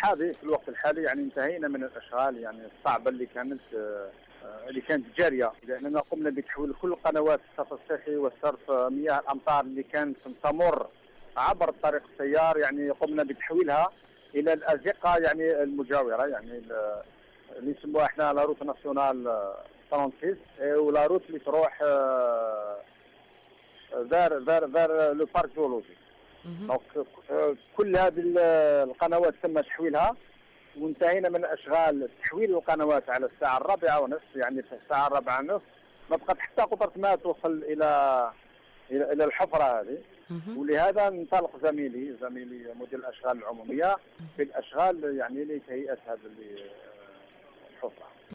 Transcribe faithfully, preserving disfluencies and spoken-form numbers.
الحالي في الوقت الحالي يعني انتهينا من الاشغال يعني الصعبه اللي كانت اللي كانت جاريه، لاننا قمنا بتحويل كل قنوات الصرف الصحي وصرف مياه الامطار اللي كانت تمر عبر طريق السيار، يعني قمنا بتحويلها الى الازقه يعني المجاوره، يعني اللي نسموها احنا لا روت ناسيونال ستة وثلاثين ولا روت اللي تروح دار دار دار لو بارك جيولوجي. دونك كل هذه القنوات تم تحويلها، وانتهينا من اشغال تحويل القنوات على الساعه الرابعه ونصف، يعني في الساعه الرابعه ونصف ما بقت حتى قطره ماء توصل الى الى, إلى الحفره هذه. ولهذا انطلق زميلي زميلي مدير الاشغال العموميه في الاشغال يعني لتهيئه هذه الحفره.